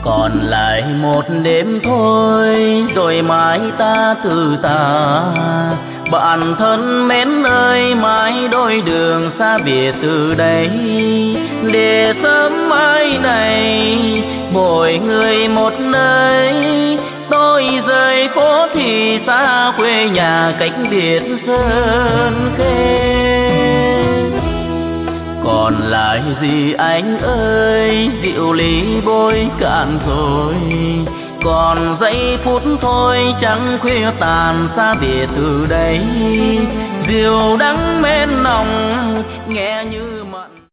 Còn lại một đêm thôi rồi mai ta từ tà. Bạn thân mến ơi, mãi đôi đường xa biệt từ đây, để sớm mai này mỗi người một nơi. Tôi rời phố thì xa quê nhà cách biệt sơn khê. Còn lại gì anh ơi, rượu ly bôi cạn rồi. Còn giây phút thôi chẳng khuya tàn xa biệt từ đây. Rượu đắng men nồng nghe như